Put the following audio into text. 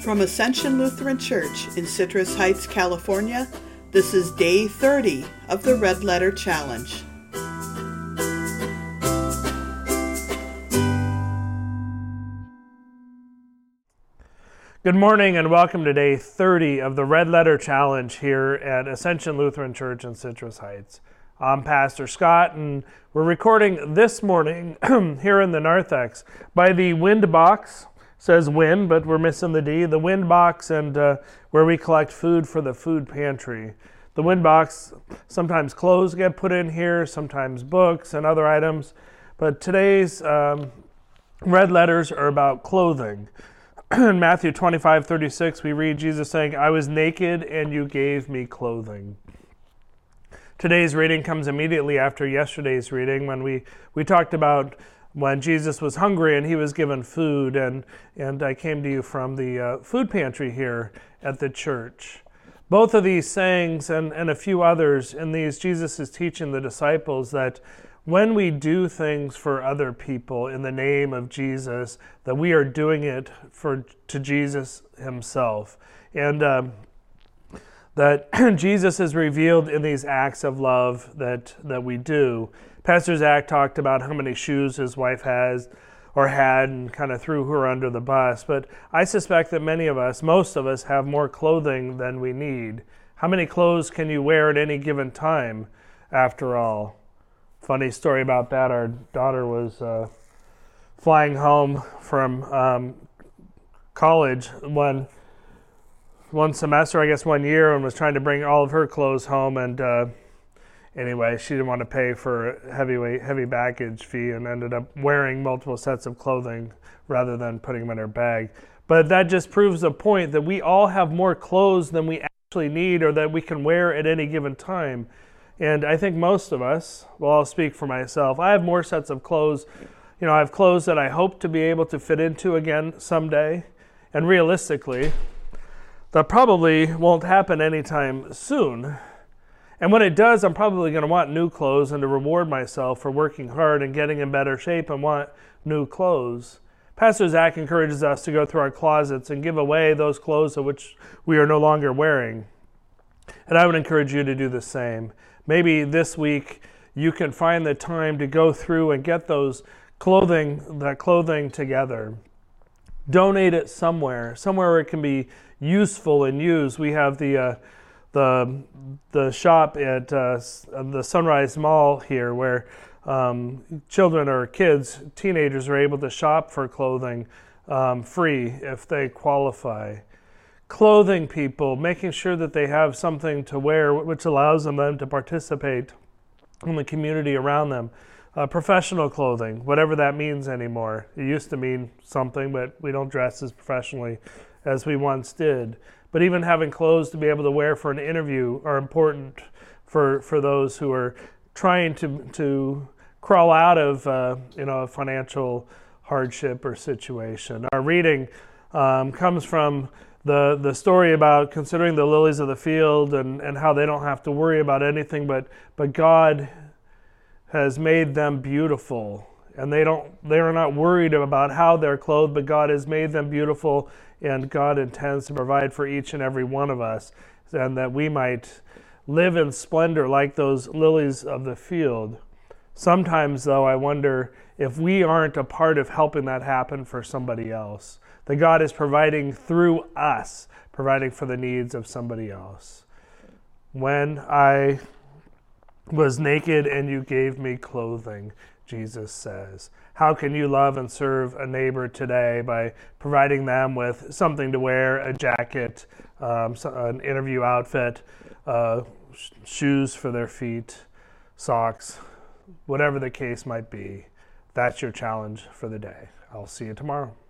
From Ascension Lutheran Church in Citrus Heights, California, this is Day 30 of the Red Letter Challenge. Good morning and welcome to Day 30 of the Red Letter Challenge here at Ascension Lutheran Church in Citrus Heights. I'm Pastor Scott, and we're recording this morning here in the narthex by the Wind Box. Says Wind, but we're missing the D. The Wind Box, and where we collect food for the food pantry. The Wind Box, sometimes clothes get put in here, sometimes books and other items. But today's red letters are about clothing. In Matthew 25:36, we read Jesus saying, "I was naked and you gave me clothing." Today's reading comes immediately after yesterday's reading when we talked about when Jesus was hungry and he was given food, and I came to you from the food pantry here at the church. Both of these sayings and a few others in these, Jesus is teaching the disciples that when we do things for other people in the name of Jesus, that we are doing it to Jesus himself. And that Jesus is revealed in these acts of love that we do. Pastor Zach talked about how many shoes his wife has or had and kind of threw her under the bus. But I suspect that most of us have more clothing than we need. How many clothes can you wear at any given time, after all? Funny story about that. Our daughter was flying home from college one semester, I guess 1 year, and was trying to bring all of her clothes home, and anyway, she didn't want to pay for a heavy baggage fee and ended up wearing multiple sets of clothing rather than putting them in her bag. But that just proves the point that we all have more clothes than we actually need or that we can wear at any given time. And I think most of us, well, I'll speak for myself, I have more sets of clothes. You know, I have clothes that I hope to be able to fit into again someday. And realistically, that probably won't happen anytime soon. And when it does, I'm probably going to want new clothes and to reward myself for working hard and getting in better shape and want new clothes. Pastor Zach encourages us to go through our closets and give away those clothes of which we are no longer wearing. And I would encourage you to do the same. Maybe this week you can find the time to go through and get that clothing together. Donate it somewhere where it can be useful and used. We have the shop at the Sunrise Mall here where children or teenagers are able to shop for clothing free if they qualify. Clothing people, making sure that they have something to wear which allows them to participate in the community around them. Professional clothing, whatever that means anymore. It used to mean something, but we don't dress as professionally as we once did. But even having clothes to be able to wear for an interview are important for those who are trying to crawl out of a financial hardship or situation. Our reading comes from the story about considering the lilies of the field and how they don't have to worry about anything, but God has made them beautiful. And they are not worried about how they're clothed, but God has made them beautiful, and God intends to provide for each and every one of us, and that we might live in splendor like those lilies of the field. Sometimes, though, I wonder if we aren't a part of helping that happen for somebody else. That God is providing through us, providing for the needs of somebody else. When I was naked and you gave me clothing, Jesus says. How can you love and serve a neighbor today? By providing them with something to wear, a jacket, an interview outfit, shoes for their feet, socks, whatever the case might be. That's your challenge for the day. I'll see you tomorrow.